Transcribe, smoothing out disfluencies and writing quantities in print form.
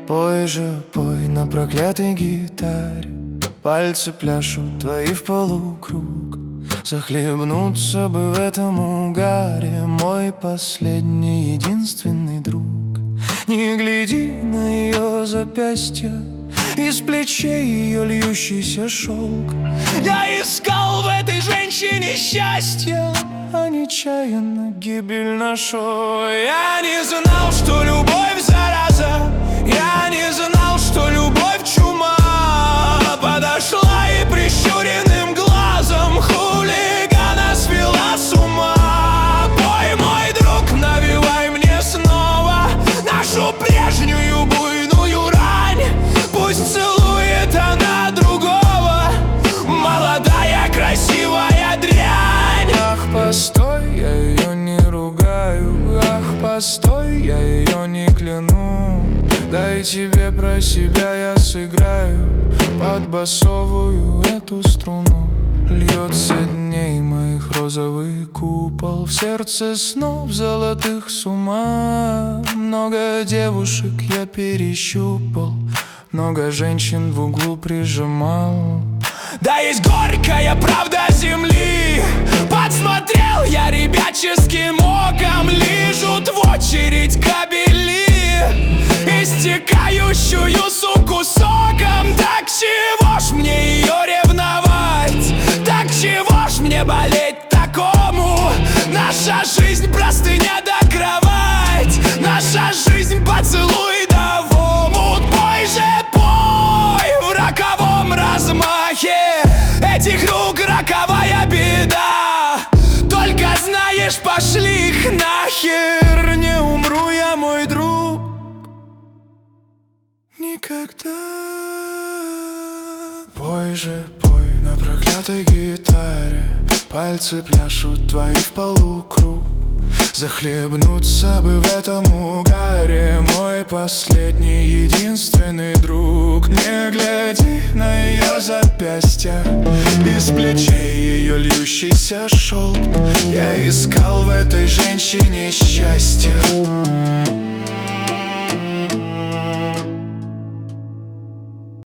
Пой же, пой на проклятой гитаре, пальцы пляшут твои в полукруг. Захлебнуться бы в этом угаре, мой последний, единственный друг. Не гляди на ее запястье, из плечей ее льющийся шелк. Я искал в этой женщине счастье, а нечаянно гибель нашел. Я не знал, что любовь зараза, я не знал, что любовь чума. Подошла и прищуренным глазом хулигана свела с ума. Пой, мой друг, навевай мне снова нашу прежнюю буйную рань. Пусть целует она другого, молодая красивая дрянь. Ах, постой, я ее не ругаю, ах, постой, я ее не кляну. Дай тебе про себя я сыграю под басовую эту струну. Льется дней моих розовый купол, в сердце снов золотых с ума. Много девушек я перещупал, много женщин в углу прижимал. Да есть горькая правда земли, подсмотрел я ребяческим оком. Лижут в очередь кабели, истекающую суку соком. Так чего ж мне ее ревновать, так чего ж мне болеть такому? Наша жизнь простыня да кровать, наша жизнь поцелуй да в омут. Пой же, пой в роковом размахе этих рук роковая беда. Только знаешь, пошли их нахер, не умру я, мой друг, никогда. Пой же, пой на проклятой гитаре, пальцы пляшут твои в полукруг. Захлебнуться бы в этом угаре, мой последний, единственный друг. Не гляди на ее запястья, из плечей ее льющийся шелк. Я искал в этой женщине счастье,